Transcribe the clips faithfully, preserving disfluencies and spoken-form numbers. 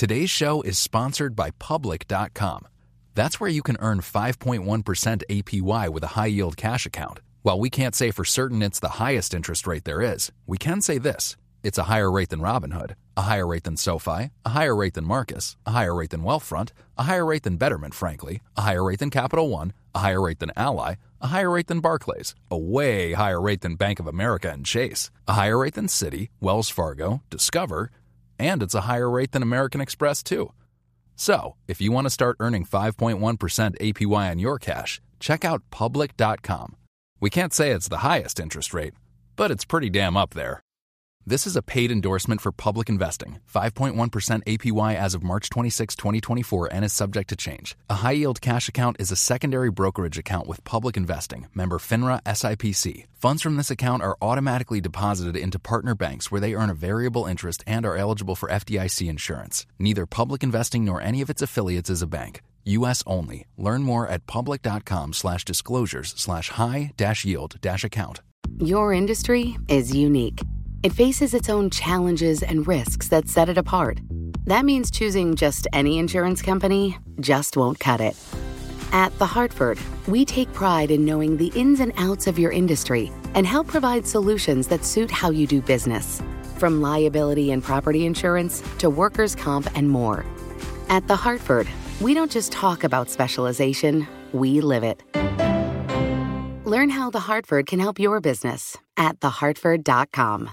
Today's show is sponsored by Public dot com. That's where you can earn five point one percent A P Y with a high-yield cash account. While we can't say for certain it's the highest interest rate there is, we can say this. It's a higher rate than Robinhood, a higher rate than SoFi, a higher rate than Marcus, a higher rate than Wealthfront, a higher rate than Betterment, frankly, a higher rate than Capital One, a higher rate than Ally, a higher rate than Barclays, a way higher rate than Bank of America and Chase, a higher rate than Citi, Wells Fargo, Discover, and it's a higher rate than American Express, too. So, if you want to start earning five point one percent A P Y on your cash, check out Public dot com. We can't say it's the highest interest rate, but it's pretty damn up there. This is a paid endorsement for Public Investing. five point one percent A P Y as of March twenty-sixth, twenty twenty-four and is subject to change. A high-yield cash account is a secondary brokerage account with Public Investing. Member FINRA S I P C. Funds from this account are automatically deposited into partner banks where they earn a variable interest and are eligible for F D I C insurance. Neither Public Investing nor any of its affiliates is a bank. U S only. Learn more at public.com slash disclosures slash high dash yield dash account. Your industry is unique. It faces its own challenges and risks that set it apart. That means choosing just any insurance company just won't cut it. At The Hartford, we take pride in knowing the ins and outs of your industry and help provide solutions that suit how you do business. From liability and property insurance to workers' comp and more. At The Hartford, we don't just talk about specialization, we live it. Learn how The Hartford can help your business at the hartford dot com.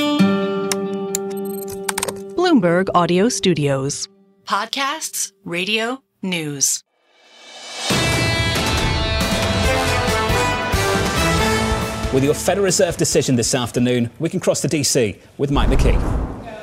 Bloomberg Audio Studios. Podcasts, radio, news. With your Federal Reserve decision this afternoon, we can cross to D C with Mike McKee.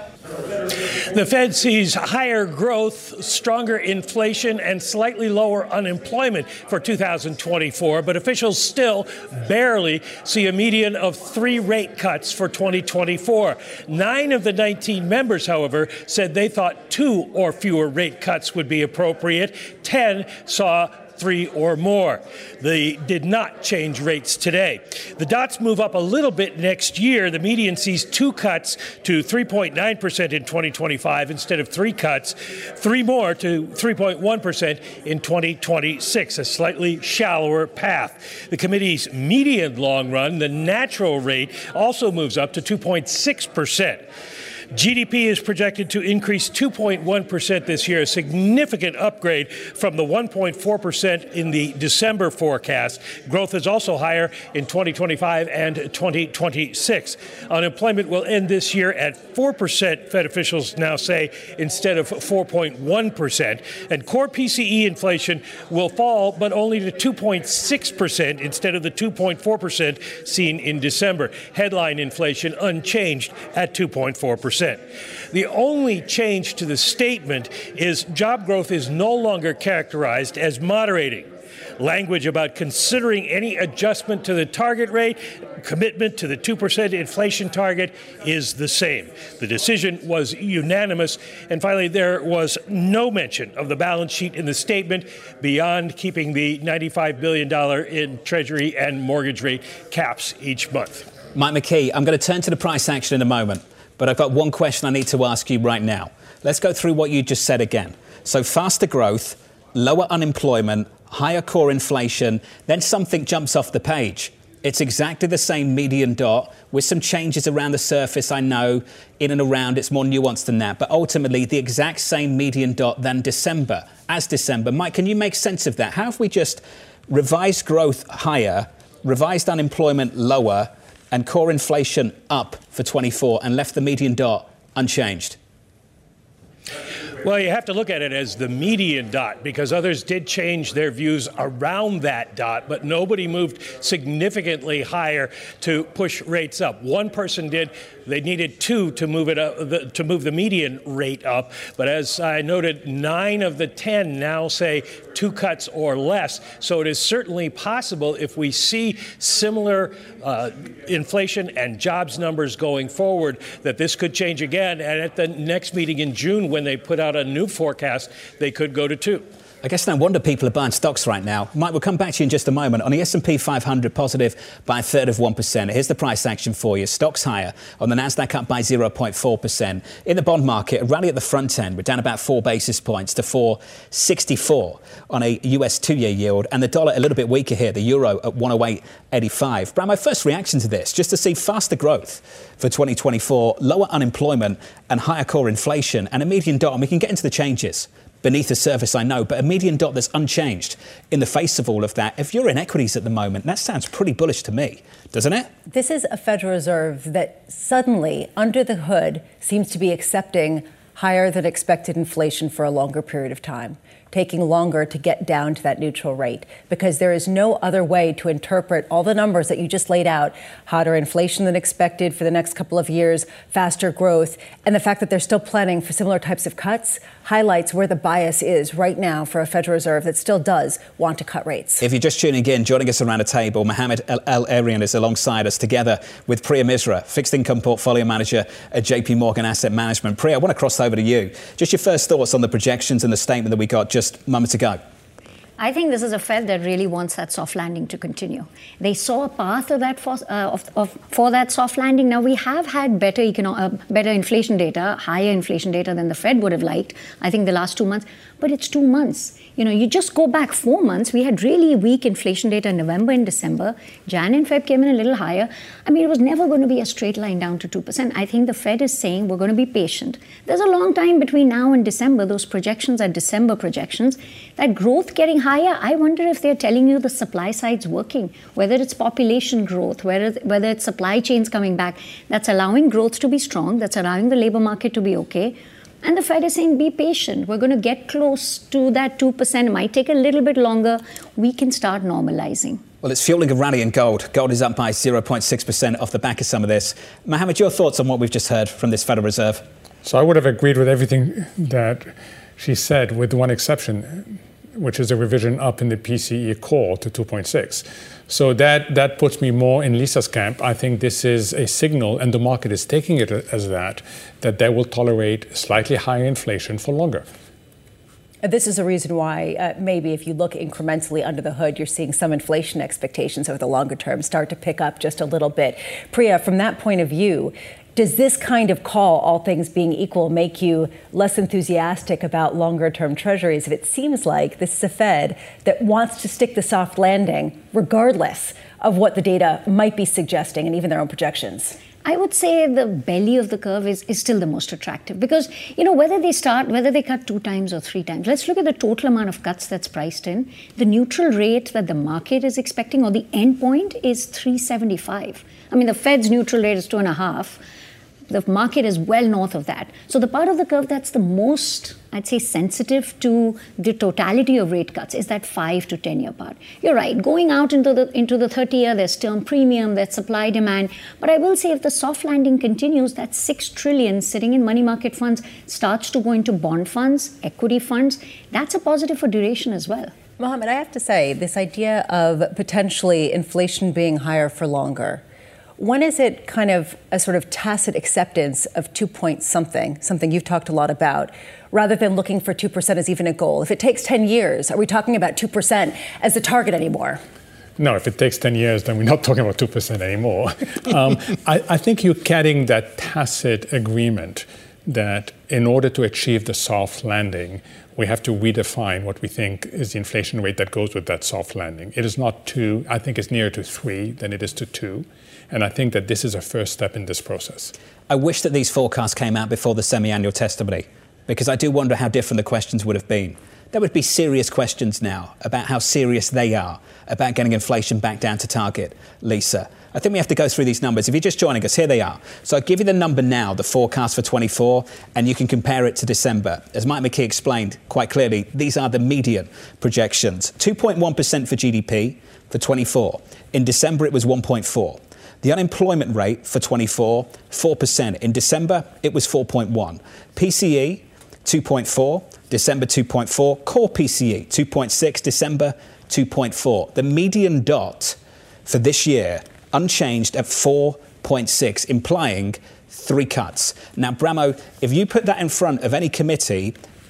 The Fed sees higher growth, stronger inflation, and slightly lower unemployment for two thousand twenty-four, but officials still barely see a median of three rate cuts for twenty twenty-four. Nine of the nineteen members, however, said they thought two or fewer rate cuts would be appropriate. Ten saw three or more. They did not change rates today. The dots move up a little bit next year. The median sees two cuts to three point nine percent in twenty twenty-five instead of three cuts, three more to three point one percent in twenty twenty-six, a slightly shallower path. The committee's median long run, the natural rate, also moves up to two point six percent. G D P is projected to increase two point one percent this year, a significant upgrade from the one point four percent in the December forecast. Growth is also higher in twenty twenty-five and twenty twenty-six. Unemployment will end this year at four percent, Fed officials now say, instead of four point one percent. And core P C E inflation will fall, but only to two point six percent instead of the two point four percent seen in December. Headline inflation unchanged at two point four percent. The only change to the statement is job growth is no longer characterized as moderating. Language about considering any adjustment to the target rate, commitment to the two percent inflation target is the same. The decision was unanimous. And finally, there was no mention of the balance sheet in the statement beyond keeping the ninety-five billion dollars in Treasury and mortgage rate caps each month. Mike McKee, I'm going to turn to the price action in a moment. But I've got one question I need to ask you right now. Let's go through what you just said again. So faster growth, lower unemployment, higher core inflation, then something jumps off the page. It's exactly the same median dot with some changes around the surface, I know, in and around. It's more nuanced than that. But ultimately, the exact same median dot than December, as December. Mike, can you make sense of that? How have we just revised growth higher, revised unemployment lower, and core inflation up for twenty-four and left the median dot unchanged? Well, you have to look at it as the median dot because others did change their views around that dot, but nobody moved significantly higher to push rates up. One person did. They needed two to move it up, the, to move the median rate up. But as I noted, nine of the ten now say two cuts or less. So it is certainly possible if we see similar uh, inflation and jobs numbers going forward that this could change again. And at the next meeting in June, when they put out a new forecast, they could go to two. I guess no wonder people are buying stocks right now. Mike, we'll come back to you in just a moment. On the S and P five hundred, positive by a third of one percent. Here's the price action for you. Stocks higher. On the Nasdaq, up by zero point four percent. In the bond market, a rally at the front end. We're down about four basis points to four sixty-four on a U S two-year yield. And the dollar a little bit weaker here. The euro at one oh eight eighty-five. Brad, my first reaction to this, just to see faster growth for twenty twenty-four, lower unemployment and higher core inflation, and a median dot. And we can get into the changes beneath the surface, I know, but a median dot that's unchanged in the face of all of that. If you're in equities at the moment, that sounds pretty bullish to me, doesn't it? This is a Federal Reserve that suddenly, under the hood, seems to be accepting higher than expected inflation for a longer period of time, taking longer to get down to that neutral rate, because there is no other way to interpret all the numbers that you just laid out. Hotter inflation than expected for the next couple of years, faster growth, and the fact that they're still planning for similar types of cuts highlights where the bias is right now for a Federal Reserve that still does want to cut rates. If you're just tuning in, joining us around a table, Mohamed El-Erian is alongside us, together with Priya Misra, fixed income portfolio manager at J P Morgan Asset Management. Priya, I want to cross over to you. Just your first thoughts on the projections and the statement that we got just moments ago. I think this is a Fed that really wants that soft landing to continue. They saw a path of that for, uh, of, of, for that soft landing. Now, we have had better, econo- uh, better inflation data, higher inflation data than the Fed would have liked, I think, the last two months. But it's two months. You know, you just go back four months. We had really weak inflation data in November and December. Jan and Feb came in a little higher. I mean, it was never going to be a straight line down to two percent. I think the Fed is saying we're going to be patient. There's a long time between now and December. Those projections are December projections. That growth getting higher, I wonder if they're telling you the supply side's working, whether it's population growth, whether, whether it's supply chains coming back, that's allowing growth to be strong, that's allowing the labor market to be okay. And the Fed is saying, be patient. We're going to get close to that two percent. It might take a little bit longer. We can start normalizing. Well, it's fueling a rally in gold. Gold is up by zero point six percent off the back of some of this. Mohamed, your thoughts on what we've just heard from this Federal Reserve? So I would have agreed with everything that she said, with one exception, which is a revision up in the P C E core to two point six. So that, that puts me more in Lisa's camp. I think this is a signal, and the market is taking it as that, that they will tolerate slightly higher inflation for longer. This is a reason why uh, maybe if you look incrementally under the hood, you're seeing some inflation expectations over the longer term start to pick up just a little bit. Priya, from that point of view, does this kind of call, all things being equal, make you less enthusiastic about longer-term treasuries if it seems like this is a Fed that wants to stick the soft landing regardless of what the data might be suggesting and even their own projections? I would say the belly of the curve is, is still the most attractive because, you know, whether they start, whether they cut two times or three times, let's look at the total amount of cuts that's priced in. The neutral rate that the market is expecting, or the end point, is three seventy-five. I mean, the Fed's neutral rate is two and a half. The market is well north of that. So the part of the curve that's the most, I'd say, sensitive to the totality of rate cuts is that five to ten year part. You're right. Going out into the into the thirty year, there's term premium, there's supply demand. But I will say if the soft landing continues, that six trillion sitting in money market funds starts to go into bond funds, equity funds. That's a positive for duration as well. Mohamed, I have to say, this idea of potentially inflation being higher for longer, when is it kind of a sort of tacit acceptance of two point something, something you've talked a lot about, rather than looking for two percent as even a goal? If it takes ten years, are we talking about two percent as the target anymore? No, if it takes ten years, then we're not talking about two percent anymore. um, I, I think you're getting that tacit agreement that in order to achieve the soft landing, we have to redefine what we think is the inflation rate that goes with that soft landing. It is not two. I think it's nearer to three than it is to two. And I think that this is a first step in this process. I wish that these forecasts came out before the semi-annual testimony, because I do wonder how different the questions would have been. There would be serious questions now about how serious they are about getting inflation back down to target. Lisa, I think we have to go through these numbers. If you're just joining us, here they are. So I'll give you the number now, the forecast for twenty-four, and you can compare it to December. As Mike McKee explained quite clearly, these are the median projections. two point one percent for G D P for twenty-four. In December, it was one point four. The unemployment rate for twenty-four, four percent. In December, it was four point one. P C E, two point four. December, two point four. Core P C E, two point six. December, two point four. The median dot for this year, unchanged at four point six, implying three cuts. Now, Bramo, if you put that in front of any committee,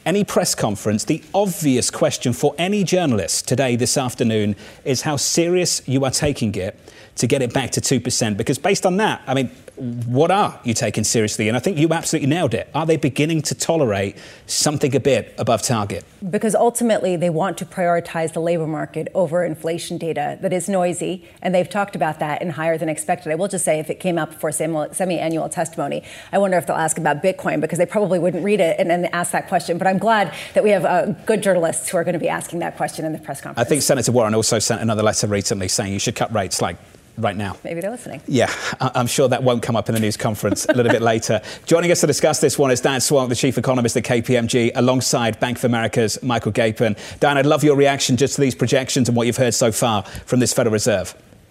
any press conference, the obvious question for any journalist today, this afternoon, is how serious you are taking it to get it back to two percent. Because based on that, I mean, what are you taking seriously? And I think you absolutely nailed it. Are they beginning to tolerate something a bit above target? Because ultimately they want to prioritize the labor market over inflation data that is noisy, and they've talked about that in higher than expected. I will just say, if it came up for semi-annual testimony, I wonder if they'll ask about Bitcoin, because they probably wouldn't read it and then ask that question. But I'm glad that we have uh, good journalists who are going to be asking that question in the press conference. I think Senator Warren also sent another letter recently saying you should cut rates like right now. Maybe they're listening. Yeah, I'm sure that won't come up in the news conference a little bit later. Joining us to discuss this one is Dan Swonk, the chief economist at K P M G, alongside Bank of America's Michael Gapin. Dan, I'd love your reaction just to these projections and what you've heard so far from this Federal Reserve.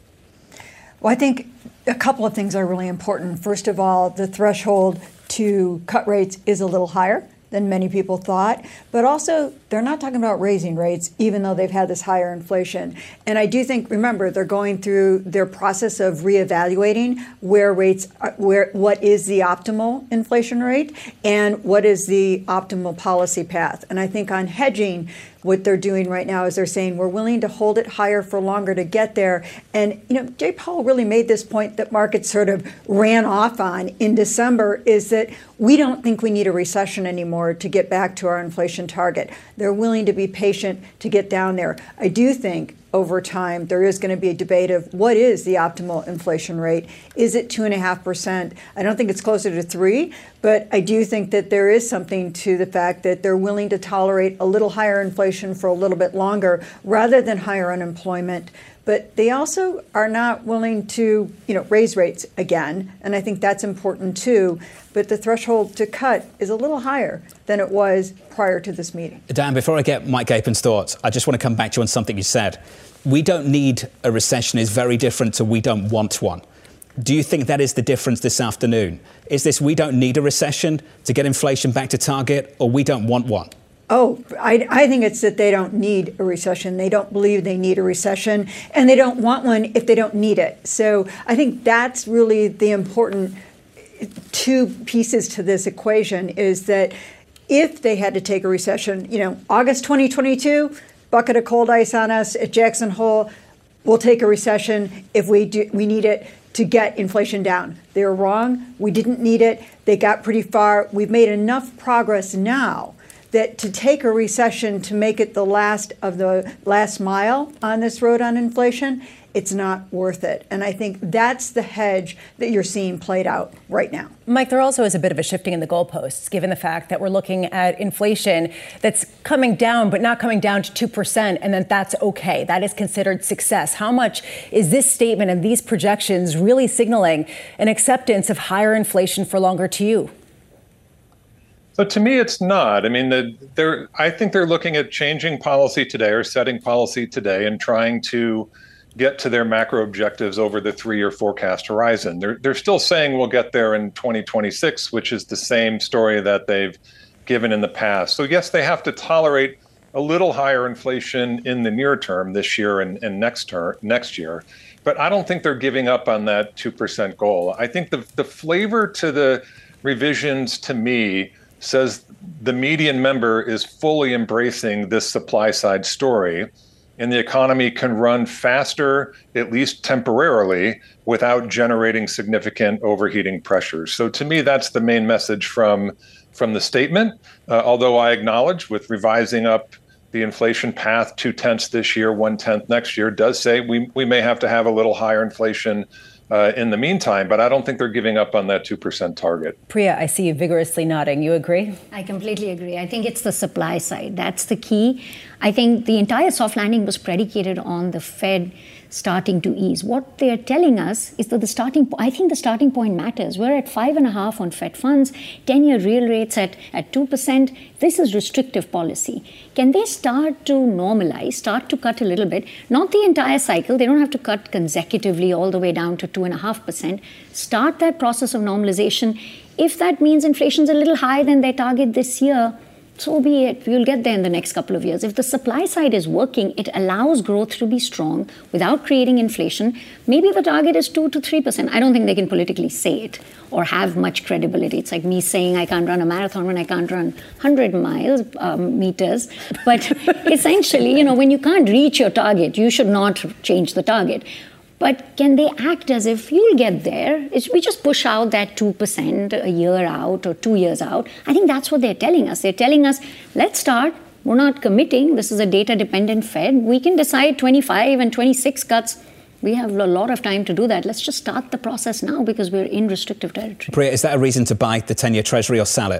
Well, I think a couple of things are really important. First of all, the threshold to cut rates is a little higher than many people thought. But also, they're not talking about raising rates, even though they've had this higher inflation. And I do think, remember, they're going through their process of reevaluating where rates, are, where what is the optimal inflation rate and what is the optimal policy path. And I think on hedging, what they're doing right now is they're saying we're willing to hold it higher for longer to get there. And, you know, Jay Powell really made this point that markets sort of ran off on in December, is that we don't think we need a recession anymore to get back to our inflation target. They're willing to be patient to get down there. I do think over time there is going to be a debate of what is the optimal inflation rate. Is it two and a half percent? I don't think it's closer to three, but I do think that there is something to the fact that they're willing to tolerate a little higher inflation for a little bit longer rather than higher unemployment. But they also are not willing to, you know, raise rates again, and I think that's important too. But the threshold to cut is a little higher than it was prior to this meeting. Dan, before I get Mike Gapin's thoughts, I just want to come back to you on something you said. We don't need a recession is very different to we don't want one. Do you think that is the difference this afternoon? Is this we don't need a recession to get inflation back to target, or we don't want one? Oh, I, I think it's that they don't need a recession. They don't believe they need a recession, and they don't want one if they don't need it. So I think that's really the important two pieces to this equation, is that if they had to take a recession, you know, August twenty twenty-two, bucket of cold ice on us at Jackson Hole, we'll take a recession if we do, we need it to get inflation down. They were wrong. We didn't need it. They got pretty far. We've made enough progress now that to take a recession to make it the last of the last mile on this road on inflation, it's not worth it. And I think that's the hedge that you're seeing played out right now. Mike, there also is a bit of a shifting in the goalposts, given the fact that we're looking at inflation that's coming down, but not coming down to two percent, and that that's okay. That is considered success. How much is this statement and these projections really signaling an acceptance of higher inflation for longer to you? So to me, it's not. I mean, the, they're, I think they're looking at changing policy today or setting policy today and trying to get to their macro objectives over the three-year forecast horizon. They're, they're still saying we'll get there in twenty twenty-six, which is the same story that they've given in the past. So yes, they have to tolerate a little higher inflation in the near term this year and, and next term, next year. But I don't think they're giving up on that two percent goal. I think the, the flavor to the revisions, to me, says the median member is fully embracing this supply side story, and the economy can run faster, at least temporarily, without generating significant overheating pressures. So to me, that's the main message from, from the statement, uh, although I acknowledge with revising up the inflation path two tenths this year, one tenth next year, does say we, we may have to have a little higher inflation Uh, in the meantime, but I don't think they're giving up on that two percent target. Priya, I see you vigorously nodding. You agree? I completely agree. I think it's the supply side. That's the key. I think the entire soft landing was predicated on the Fed starting to ease. What they're telling us is that the starting, I think the starting point matters. We're at five and a half on Fed funds, ten-year real rates at, at two percent. This is restrictive policy. Can they start to normalize, start to cut a little bit? Not the entire cycle. They don't have to cut consecutively all the way down to two and a half percent. Start that process of normalization. If that means inflation's a little higher than their target this year, so be it. We'll get there in the next couple of years. If the supply side is working, it allows growth to be strong without creating inflation. Maybe the target is two to three percent. I don't think they can politically say it or have much credibility. It's like me saying I can't run a marathon when I can't run one hundred miles, um, meters. But essentially, you know, when you can't reach your target, you should not change the target. But can they act as if you'll get there? It's, we just push out that two percent a year out or two years out. I think that's what they're telling us. They're telling us, let's start. We're not committing. This is a data-dependent Fed. We can decide twenty-five and twenty-six cuts. We have a lot of time to do that. Let's just start the process now because we're in restrictive territory. Priya, is that a reason to buy the ten-year Treasury or sell it?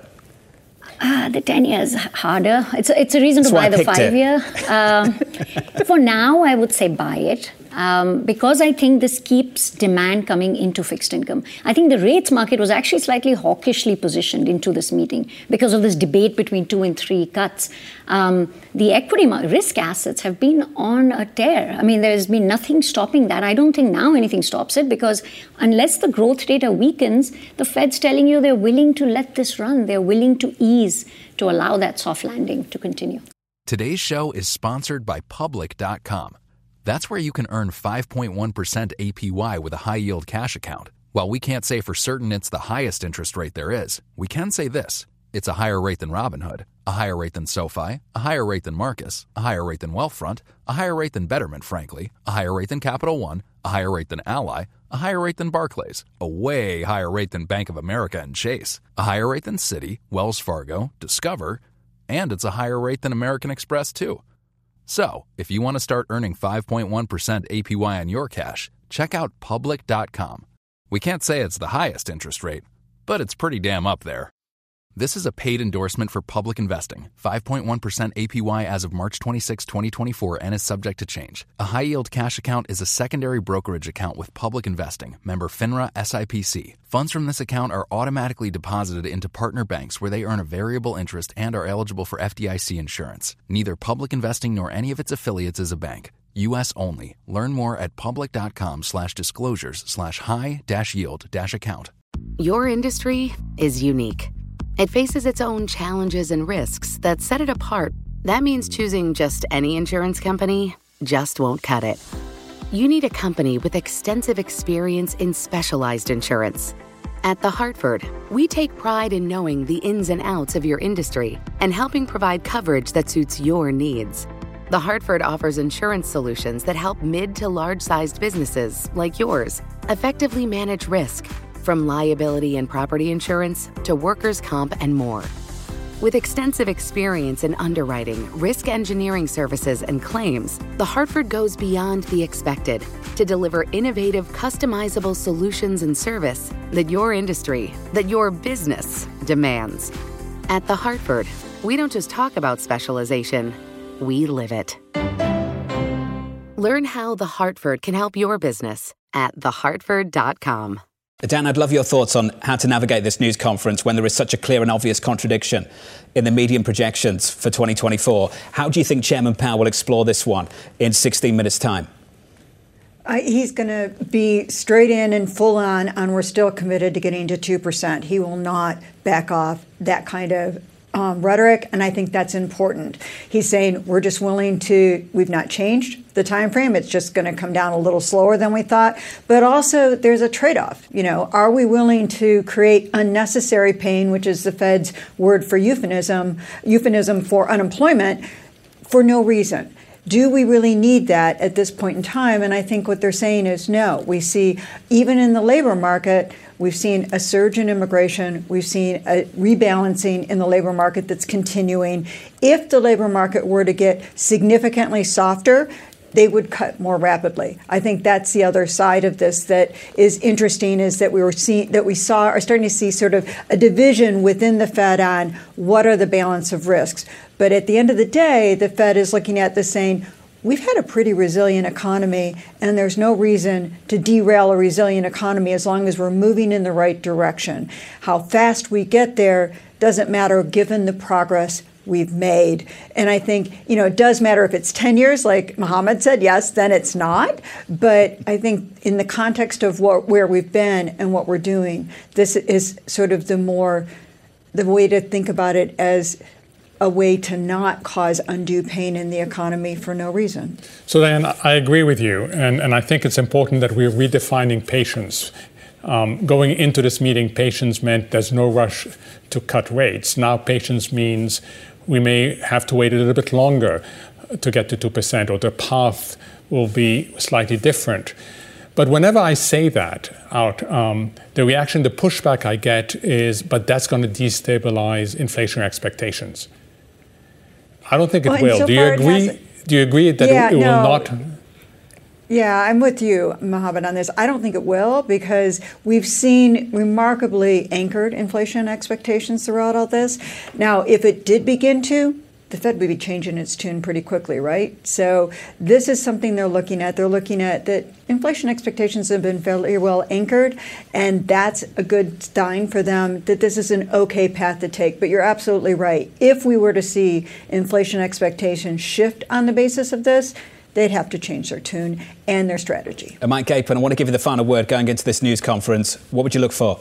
Ah, the ten years harder. It's a, it's a reason That's to buy the five year. Um, for now, I would say buy it. Um, because I think this keeps demand coming into fixed income. I think the rates market was actually slightly hawkishly positioned into this meeting because of this debate between two and three cuts. Um, the equity mar- risk assets have been on a tear. I mean, there's been nothing stopping that. I don't think now anything stops it because unless the growth data weakens, the Fed's telling you they're willing to let this run. They're willing to ease to allow that soft landing to continue. Today's show is sponsored by Public dot com. That's where you can earn five point one percent A P Y with a high-yield cash account. While we can't say for certain it's the highest interest rate there is, we can say this. It's a higher rate than Robinhood, a higher rate than SoFi, a higher rate than Marcus, a higher rate than Wealthfront, a higher rate than Betterment, frankly, a higher rate than Capital One, a higher rate than Ally, a higher rate than Barclays, a way higher rate than Bank of America and Chase, a higher rate than Citi, Wells Fargo, Discover, and it's a higher rate than American Express, too. So, if you want to start earning five point one percent A P Y on your cash, check out Public dot com. We can't say it's the highest interest rate, but it's pretty damn up there. This is a paid endorsement for Public Investing. five point one percent A P Y as of March twenty-sixth, twenty twenty-four and is subject to change. A high-yield cash account is a secondary brokerage account with Public Investing, member FINRA S I P C. Funds from this account are automatically deposited into partner banks where they earn a variable interest and are eligible for F D I C insurance. Neither Public Investing nor any of its affiliates is a bank. U S only. Learn more at public.com slash disclosures slash high dash yield dash account. Your industry is unique. It faces its own challenges and risks that set it apart. That means choosing just any insurance company just won't cut it. You need a company with extensive experience in specialized insurance. At The Hartford, we take pride in knowing the ins and outs of your industry and helping provide coverage that suits your needs. The Hartford offers insurance solutions that help mid to large-sized businesses like yours effectively manage risk, from liability and property insurance to workers' comp and more. With extensive experience in underwriting, risk engineering services, and claims, The Hartford goes beyond the expected to deliver innovative, customizable solutions and service that your industry, that your business demands. At The Hartford, we don't just talk about specialization, we live it. Learn how The Hartford can help your business at the hartford dot com. Dan, I'd love your thoughts on how to navigate this news conference when there is such a clear and obvious contradiction in the median projections for twenty twenty-four. How do you think Chairman Powell will explore this one in sixteen minutes' time? Uh, he's going to be straight in and full on, and we're still committed to getting to two percent. He will not back off that kind of um, rhetoric, and I think that's important. He's saying we're just willing to, we've not changed the time frame. It's just going to come down a little slower than we thought. But also there's a trade-off. You know, are we willing to create unnecessary pain, which is the Fed's word for euphemism, euphemism for unemployment, for no reason? Do we really need that at this point in time? And I think what they're saying is no. We see, even in the labor market, we've seen a surge in immigration. We've seen a rebalancing in the labor market that's continuing. If the labor market were to get significantly softer, they would cut more rapidly. I think that's the other side of this that is interesting, is that we were seeing, that we saw, are starting to see sort of a division within the Fed on what are the balance of risks. But at the end of the day, the Fed is looking at this saying, we've had a pretty resilient economy, and there's no reason to derail a resilient economy as long as we're moving in the right direction. How fast we get there doesn't matter given the progress we've made. And I think, you know, it does matter if it's ten years, like Mohammed said, yes, then it's not. But I think in the context of what, where we've been and what we're doing, this is sort of the more, the way to think about it as a way to not cause undue pain in the economy for no reason. So then I agree with you, and, and I think it's important that we're redefining patience. Um, going into this meeting, patience meant there's no rush to cut rates. Now patience means we may have to wait a little bit longer to get to two percent, or the path will be slightly different. But whenever I say that out, um, the reaction, the pushback I get is, but that's going to destabilize inflation expectations. I don't think it well, will. So Do you agree? Do you agree that yeah, it, it no. will not? Yeah, I'm with you, Mohammed, on this. I don't think it will, because we've seen remarkably anchored inflation expectations throughout all this. Now, if it did begin to, the Fed would be changing its tune pretty quickly, right? So this is something they're looking at. They're looking at that inflation expectations have been fairly well anchored, and that's a good sign for them that this is an okay path to take. But you're absolutely right. If we were to see inflation expectations shift on the basis of this, they'd have to change their tune and their strategy. And Mike Gapen, I want to give you the final word going into this news conference. What would you look for?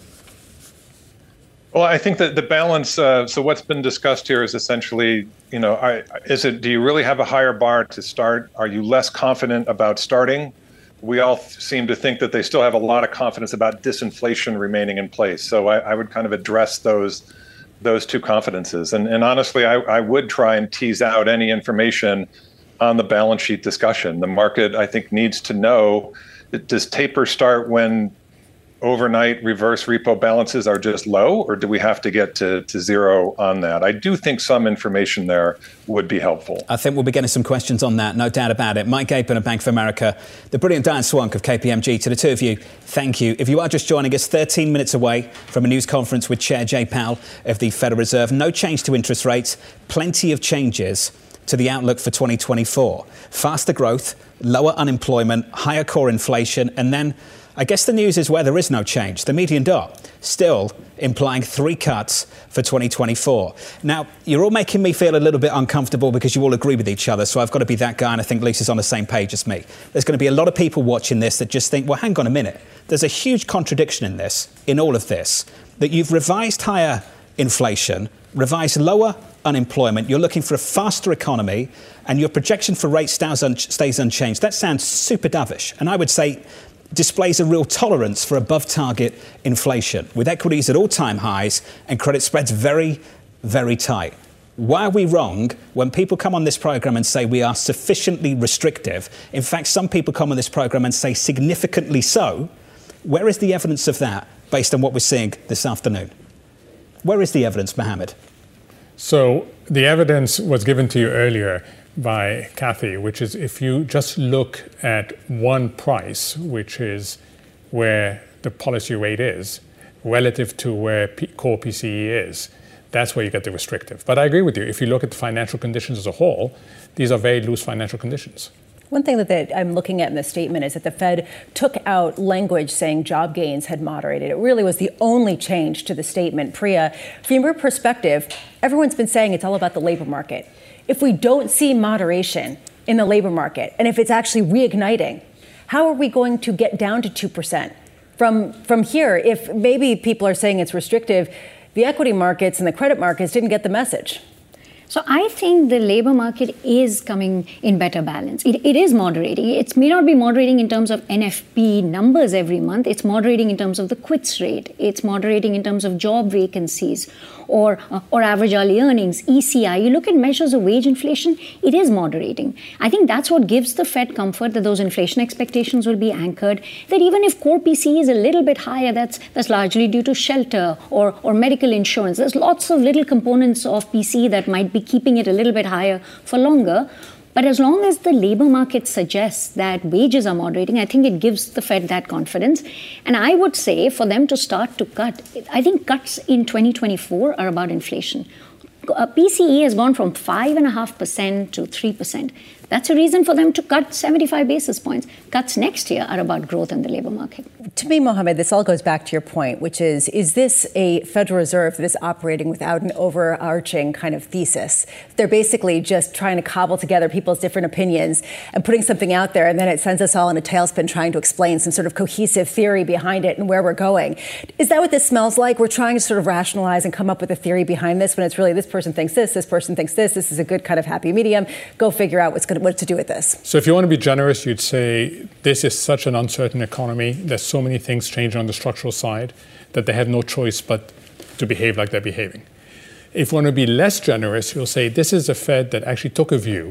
Well, I think that the balance, uh, so what's been discussed here is essentially, you know, I, is it, do you really have a higher bar to start? Are you less confident about starting? We all seem to think that they still have a lot of confidence about disinflation remaining in place. So I, I would kind of address those those two confidences. And, and honestly, I, I would try and tease out any information on the balance sheet discussion. The market, I think, needs to know, does taper start when overnight reverse repo balances are just low, or do we have to get to, to zero on that? I do think some information there would be helpful. I think we'll be getting some questions on that, no doubt about it. Mike Gapen of Bank of America, the brilliant Diane Swonk of K P M G. To the two of you, thank you. If you are just joining us, thirteen minutes away from a news conference with Chair Jay Powell of the Federal Reserve. No change to interest rates, plenty of changes to the outlook for twenty twenty-four. Faster growth, lower unemployment, higher core inflation, and then I guess the news is where there is no change. The median dot still implying three cuts for twenty twenty-four. Now, you're all making me feel a little bit uncomfortable because you all agree with each other, so I've got to be that guy, and I think Lisa's on the same page as me. There's going to be a lot of people watching this that just think, well, hang on a minute. There's a huge contradiction in this, in all of this, that you've revised higher inflation, revised lower unemployment, you're looking for a faster economy, and your projection for rates stays, un- stays unchanged. That sounds super dovish, and I would say displays a real tolerance for above-target inflation, with equities at all-time highs and credit spreads very, very tight. Why are we wrong when people come on this programme and say we are sufficiently restrictive? In fact, some people come on this programme and say significantly so. Where is the evidence of that based on what we're seeing this afternoon? Where is the evidence, Mohammed? So the evidence was given to you earlier by Kathy, which is if you just look at one price, which is where the policy rate is, relative to where P- core P C E is, that's where you get the restrictive. But I agree with you. If you look at the financial conditions as a whole, these are very loose financial conditions. One thing that they, I'm looking at in the statement is that the Fed took out language saying job gains had moderated. It really was the only change to the statement. Priya, from your perspective, everyone's been saying it's all about the labor market. If we don't see moderation in the labor market, and if it's actually reigniting, how are we going to get down to two percent? From, from here, if maybe people are saying it's restrictive, the equity markets and the credit markets didn't get the message. So I think the labor market is coming in better balance. It, it is moderating. It may not be moderating in terms of N F P numbers every month. It's moderating in terms of the quits rate. It's moderating in terms of job vacancies or uh, or average hourly earnings, E C I. You look at measures of wage inflation, it is moderating. I think that's what gives the Fed comfort that those inflation expectations will be anchored, that even if core P C E is a little bit higher, that's that's largely due to shelter or, or medical insurance. There's lots of little components of P C E that might be keeping it a little bit higher for longer. But as long as the labor market suggests that wages are moderating, I think it gives the Fed that confidence. And I would say for them to start to cut, I think cuts in twenty twenty-four are about inflation. Uh, P C E has gone from five point five percent to three percent. That's a reason for them to cut seventy-five basis points. Cuts next year are about growth in the labor market. To me, Mohammed, this all goes back to your point, which is, is this a Federal Reserve that is operating without an overarching kind of thesis? They're basically just trying to cobble together people's different opinions and putting something out there, and then it sends us all in a tailspin trying to explain some sort of cohesive theory behind it and where we're going. Is that what this smells like? We're trying to sort of rationalize and come up with a theory behind this when it's really this person thinks this, this person thinks this, this is a good kind of happy medium. Go figure out what's going to, what to do with this. So if you want to be generous, you'd say this is such an uncertain economy. There's so many things changing on the structural side that they have no choice but to behave like they're behaving. If you want to be less generous, you'll say this is a Fed that actually took a view.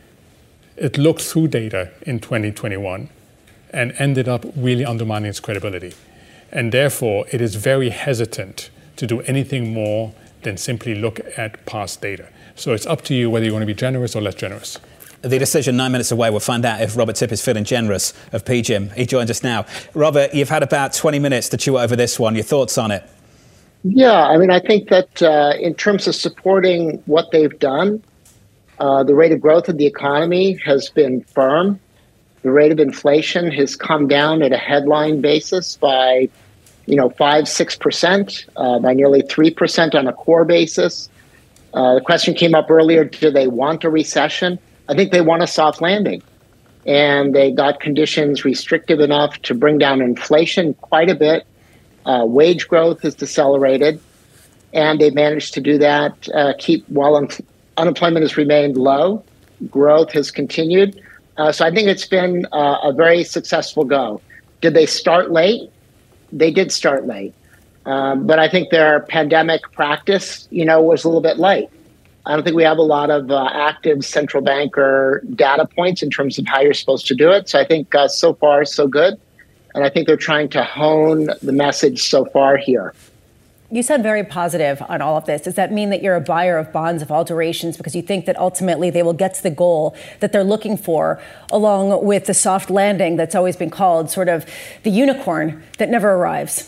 It looked through data in twenty twenty-one and ended up really undermining its credibility. And therefore, it is very hesitant to do anything more than simply look at past data. So it's up to you whether you want to be generous or less generous. The decision nine minutes away. We'll find out if Robert Tipp is feeling generous of P G I M. He joins us now. Robert, you've had about twenty minutes to chew over this one. Your thoughts on it? Yeah, I mean, I think that uh, in terms of supporting what they've done, uh, the rate of growth of the economy has been firm. The rate of inflation has come down at a headline basis by, you know, five, six percent, uh, by nearly three percent on a core basis. Uh, the question came up earlier: do they want a recession? I think they want a soft landing, and they got conditions restrictive enough to bring down inflation quite a bit. Uh, wage growth has decelerated, and they managed to do that. Uh, keep while un- unemployment has remained low, growth has continued. Uh, so I think it's been uh, a very successful go. Did they start late? They did start late, um, but I think their pandemic practice, you know, was a little bit light. I don't think we have a lot of uh, active central banker data points in terms of how you're supposed to do it. So I think uh, so far, so good. And I think they're trying to hone the message so far here. You sound very positive on all of this. Does that mean that you're a buyer of bonds of all durations because you think that ultimately they will get to the goal that they're looking for, along with the soft landing that's always been called sort of the unicorn that never arrives?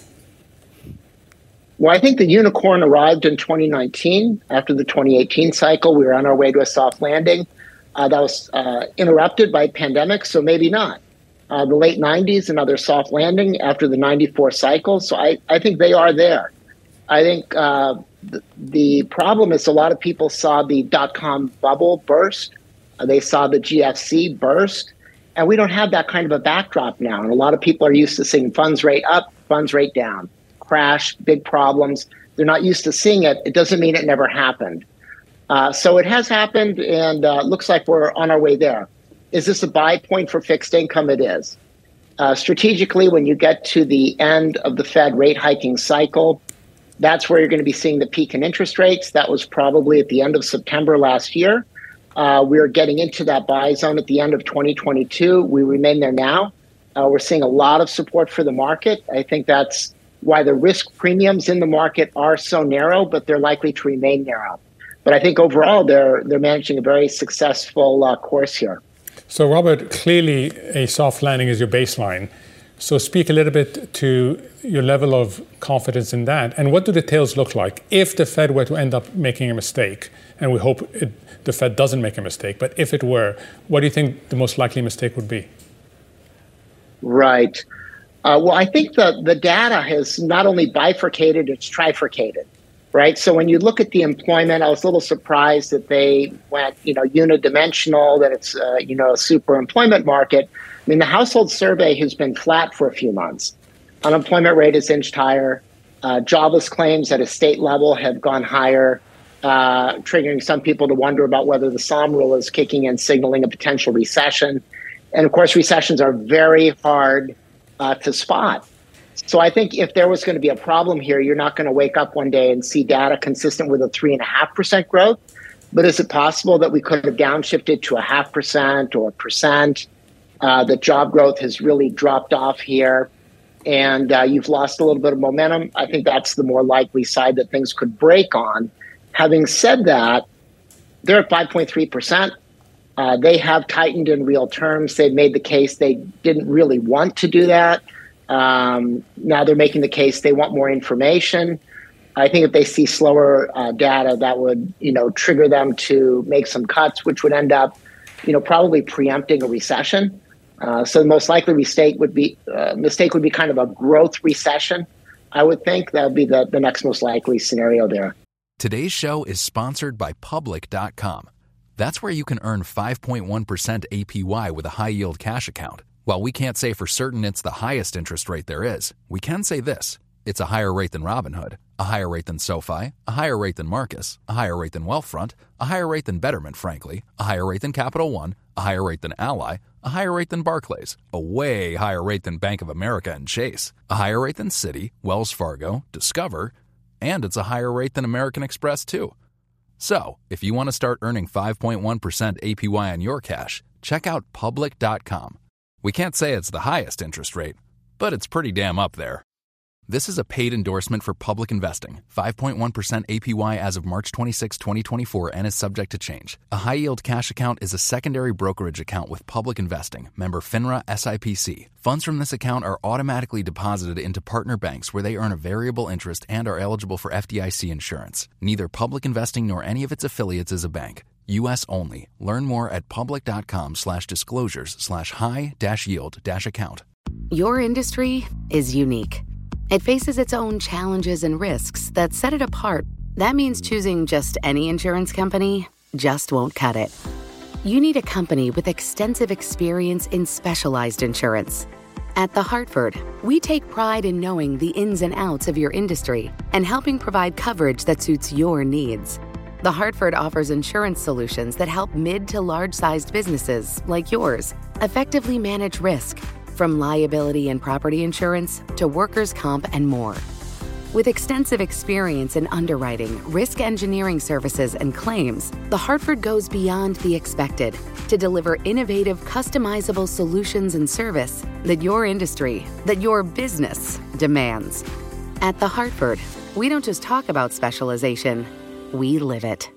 Well, I think the unicorn arrived in twenty nineteen. After the twenty eighteen cycle, we were on our way to a soft landing. Uh, that was uh, interrupted by pandemic, so maybe not. Uh, the late nineties, another soft landing after the ninety-four cycle. So I, I think they are there. I think uh, the, the problem is a lot of people saw the dot-com bubble burst. Uh, they saw the G F C burst. And we don't have that kind of a backdrop now. And a lot of people are used to seeing funds rate up, funds rate down. Crash, big problems. They're not used to seeing it. It doesn't mean it never happened. Uh, so it has happened, and uh, looks like we're on our way there. Is this a buy point for fixed income? It is. Uh, strategically, when you get to the end of the Fed rate hiking cycle, that's where you're going to be seeing the peak in interest rates. That was probably at the end of September last year. Uh, we're getting into that buy zone at the end of twenty twenty-two. We remain there now. Uh, we're seeing a lot of support for the market. I think that's why the risk premiums in the market are so narrow, but they're likely to remain narrow. But I think overall, they're they're managing a very successful uh, course here. So, Robert, clearly a soft landing is your baseline. So speak a little bit to your level of confidence in that. And what do the tails look like if the Fed were to end up making a mistake? And we hope it, the Fed doesn't make a mistake. But if it were, what do you think the most likely mistake would be? Right. Uh, well, I think the, the data has not only bifurcated, it's trifurcated. Right. So when you look at the employment, I was a little surprised that they went, you know, unidimensional, that it's, uh, you know, a super employment market. I mean, the household survey has been flat for a few months. Unemployment rate has inched higher. Uh, jobless claims at a state level have gone higher, uh, triggering some people to wonder about whether the Sahm rule is kicking in, signaling a potential recession. And of course, recessions are very hard uh, to spot. So I think if there was going to be a problem here, you're not going to wake up one day and see data consistent with a three and a half percent growth. But is it possible that we could have downshifted to a half percent or a percent? Uh, that job growth has really dropped off here, and uh, you've lost a little bit of momentum. I think that's the more likely side that things could break on. Having said that, they're at five point three percent. Uh, they have tightened in real terms. They've made the case they didn't really want to do that. Um, now they're making the case they want more information. I think if they see slower uh, data, that would, you know, trigger them to make some cuts, which would end up you know, probably preempting a recession. Uh, so the most likely mistake would be uh, mistake would be kind of a growth recession. I would think that would be the, the next most likely scenario there. Today's show is sponsored by Public dot com. That's where you can earn five point one percent A P Y with a high-yield cash account. While we can't say for certain it's the highest interest rate there is, we can say this. It's a higher rate than Robinhood, a higher rate than SoFi, a higher rate than Marcus, a higher rate than Wealthfront, a higher rate than Betterment, frankly, a higher rate than Capital One, a higher rate than Ally, a higher rate than Barclays, a way higher rate than Bank of America and Chase, a higher rate than Citi, Wells Fargo, Discover, and it's a higher rate than American Express, too. So, if you want to start earning five point one percent A P Y on your cash, check out Public dot com. We can't say it's the highest interest rate, but it's pretty damn up there. This is a paid endorsement for Public Investing. five point one percent A P Y as of March twenty-sixth, twenty twenty-four and is subject to change. A high-yield cash account is a secondary brokerage account with Public Investing, member FINRA S I P C. Funds from this account are automatically deposited into partner banks where they earn a variable interest and are eligible for F D I C insurance. Neither Public Investing nor any of its affiliates is a bank. U S only. Learn more at public.com slash disclosures slash high dash yield dash account. Your industry is unique. It faces its own challenges and risks that set it apart. That means choosing just any insurance company just won't cut it. You need a company with extensive experience in specialized insurance. At The Hartford, we take pride in knowing the ins and outs of your industry and helping provide coverage that suits your needs. The Hartford offers insurance solutions that help mid to large-sized businesses like yours effectively manage risk, from liability and property insurance to workers' comp and more. With extensive experience in underwriting, risk engineering services, and claims, The Hartford goes beyond the expected to deliver innovative, customizable solutions and service that your industry, that your business demands. At The Hartford, we don't just talk about specialization, we live it.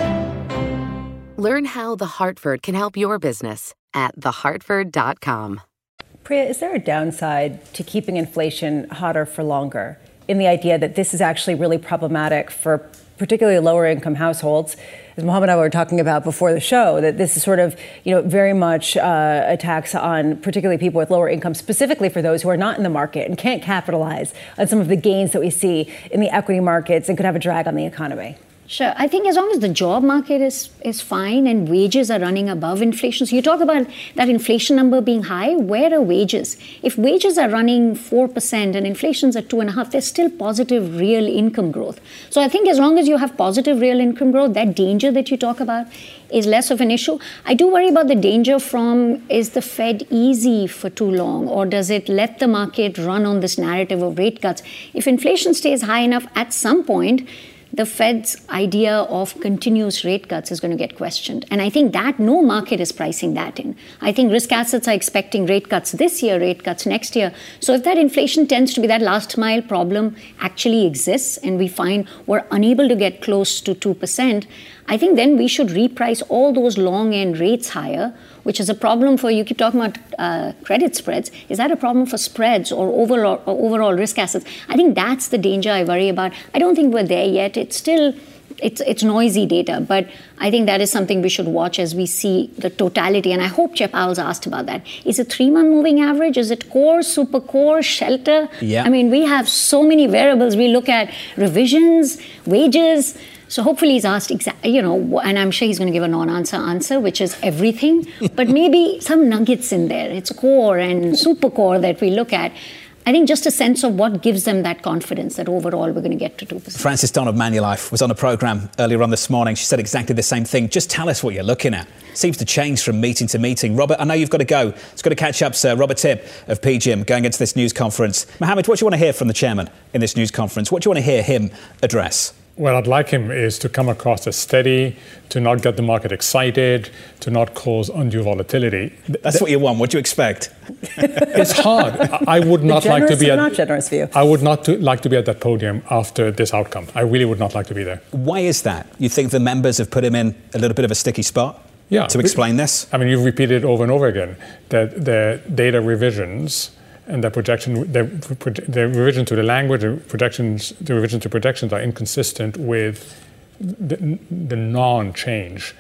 Learn how The Hartford can help your business at the hartford dot com. Priya, is there a downside to keeping inflation hotter for longer, in the idea that this is actually really problematic for particularly lower income households? As Mohammed and I were talking about before the show, that this is sort of, you know, very much uh, attacks on particularly people with lower income, specifically for those who are not in the market and can't capitalize on some of the gains that we see in the equity markets and could have a drag on the economy. Sure. I think as long as the job market is, is fine and wages are running above inflation. So you talk about that inflation number being high. Where are wages? If wages are running four percent and inflation's at two and a half, there's still positive real income growth. So I think as long as you have positive real income growth, that danger that you talk about is less of an issue. I do worry about the danger from, is the Fed easy for too long, or does it let the market run on this narrative of rate cuts? If inflation stays high enough, at some point, the Fed's idea of continuous rate cuts is going to get questioned. And I think that no market is pricing that in. I think risk assets are expecting rate cuts this year, rate cuts next year. So if that inflation tends to be that last mile problem actually exists and we find we're unable to get close to two percent, I think then we should reprice all those long end rates higher, which is a problem for, you keep talking about uh, credit spreads. Is that a problem for spreads or overall, or overall risk assets? I think that's the danger I worry about. I don't think we're there yet. It's still, it's, it's noisy data, but I think that is something we should watch as we see the totality. And I hope Chair Powell's asked about that. Is it three-month moving average? Is it core, super core, shelter? Yeah. I mean, we have so many variables. We look at revisions, wages. So hopefully he's asked, exa- you know, and I'm sure he's going to give a non-answer answer, which is everything, but maybe some nuggets in there. It's core and super core that we look at. I think just a sense of what gives them that confidence that overall we're going to get to two percent. Frances Don of Manulife was on the programme earlier on this morning. She said exactly the same thing. Just tell us what you're looking at. Seems to change from meeting to meeting. Robert, I know you've got to go. It's got to catch up, sir. Robert Tibb of P G I M going into this news conference. Mohammed, what do you want to hear from the chairman in this news conference? What do you want to hear him address? What I'd like him is to come across as steady, to not get the market excited, to not cause undue volatility. That's what you want. What do you expect? It's hard. I would not like to be at, not generous view. I would not to, like to be at that podium after this outcome. I really would not like to be there. Why is that? You think the members have put him in a little bit of a sticky spot? Yeah. To explain this? I mean, you've repeated over and over again that the data revisions and the projection, the, the revision to the language, the projections, the revision to projections are inconsistent with the, the non-change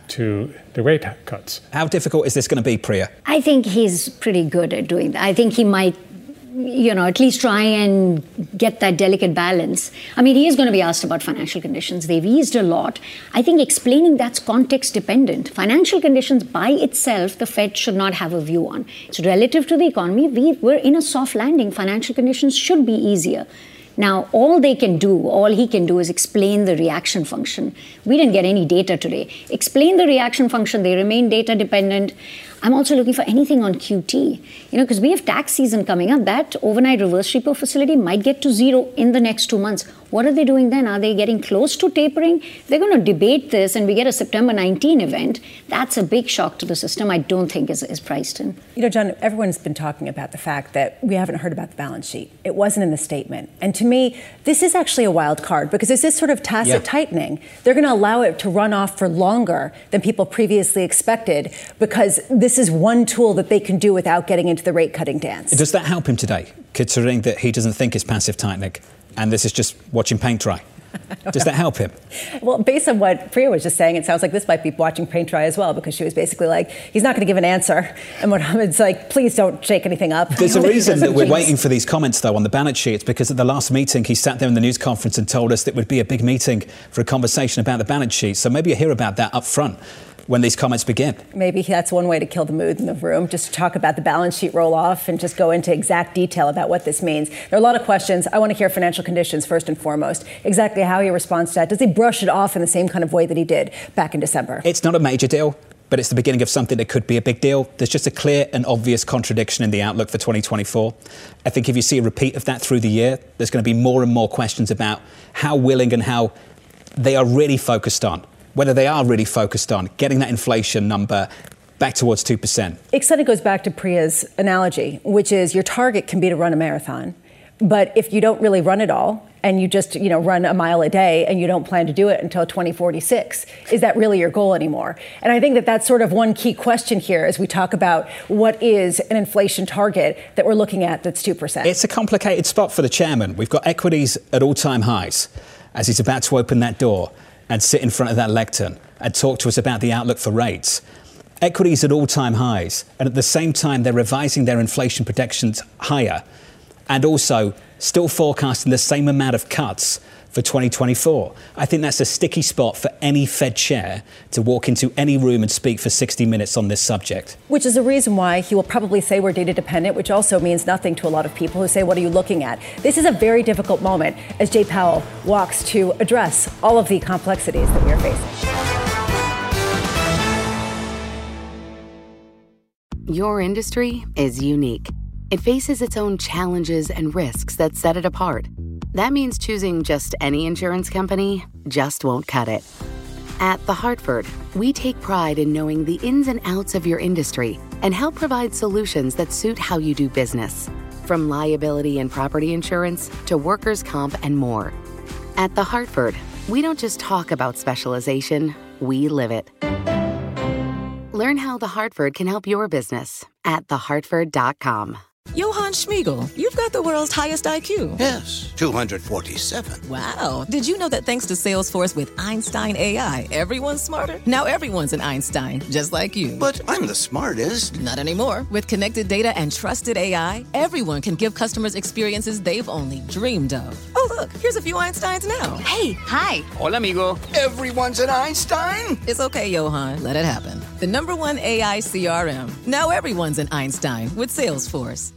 to the rate cuts. How difficult is this going to be, Priya? I think he's pretty good at doing that. I think he might, you know, at least try and get that delicate balance. I mean, he is going to be asked about financial conditions. They've eased a lot. I think explaining that's context dependent. Financial conditions by itself, the Fed should not have a view on. It's relative to the economy. We, we're in a soft landing. Financial conditions should be easier. Now, all they can do, all he can do is explain the reaction function. We didn't get any data today. Explain the reaction function. They remain data dependent. I'm also looking for anything on Q T, you know, because we have tax season coming up. That overnight reverse repo facility might get to zero in the next two months. What are they doing then? Are they getting close to tapering? They're going to debate this and we get a September nineteenth event. That's a big shock to the system. I don't think is, is priced in. You know, John, everyone's been talking about the fact that we haven't heard about the balance sheet. It wasn't in the statement. And to me, this is actually a wild card because it's this sort of tacit yeah. tightening. They're going to allow it to run off for longer than people previously expected because this is one tool that they can do without getting into the rate cutting dance. Does that help him today, considering that he doesn't think it's passive tightening and this is just watching paint dry? Does that help him? Well, based on what Priya was just saying, it sounds like this might be watching paint dry as well, because she was basically like, he's not going to give an answer. And Mohammed's like, please don't shake anything up. There's a reason that we're waiting for these comments, though, on the balance sheet. It's because at the last meeting, he sat there in the news conference and told us that it would be a big meeting for a conversation about the balance sheet. So maybe you hear about that up front when these comments begin. Maybe that's one way to kill the mood in the room, just to talk about the balance sheet roll-off and just go into exact detail about what this means. There are a lot of questions. I want to hear financial conditions first and foremost. Exactly how he responds to that. Does he brush it off in the same kind of way that he did back in December? It's not a major deal, but it's the beginning of something that could be a big deal. There's just a clear and obvious contradiction in the outlook for twenty twenty-four. I think if you see a repeat of that through the year, there's going to be more and more questions about how willing and how they are really focused on whether they are really focused on getting that inflation number back towards two percent. It kind of goes back to Priya's analogy, which is your target can be to run a marathon. But if you don't really run it all and you just, you know, run a mile a day and you don't plan to do it until twenty forty-six, is that really your goal anymore? And I think that that's sort of one key question here as we talk about what is an inflation target that we're looking at that's two percent. It's a complicated spot for the chairman. We've got equities at all-time highs as he's about to open that door and sit in front of that lectern and talk to us about the outlook for rates. Equities at all-time highs, and at the same time they're revising their inflation projections higher and also still forecasting the same amount of cuts for twenty twenty-four. I think that's a sticky spot for any Fed chair to walk into any room and speak for sixty minutes on this subject. Which is the reason why he will probably say we're data dependent, which also means nothing to a lot of people who say, what are you looking at? This is a very difficult moment as Jay Powell walks to address all of the complexities that we are facing. Your industry is unique. It faces its own challenges and risks that set it apart. That means choosing just any insurance company just won't cut it. At The Hartford, we take pride in knowing the ins and outs of your industry and help provide solutions that suit how you do business, from liability and property insurance to workers' comp and more. At The Hartford, we don't just talk about specialization, we live it. Learn how The Hartford can help your business at the hartford dot com. Johann Schmiegel, you've got the world's highest I Q. Yes, two hundred forty-seven. Wow. Did you know that thanks to Salesforce with Einstein A I, everyone's smarter? Now everyone's an Einstein, just like you. But I'm the smartest. Not anymore. With connected data and trusted A I, everyone can give customers experiences they've only dreamed of. Oh, look, here's a few Einsteins now. Hey, hi. Hola, amigo. Everyone's an Einstein? It's okay, Johann. Let it happen. The number one A I C R M. Now everyone's an Einstein with Salesforce.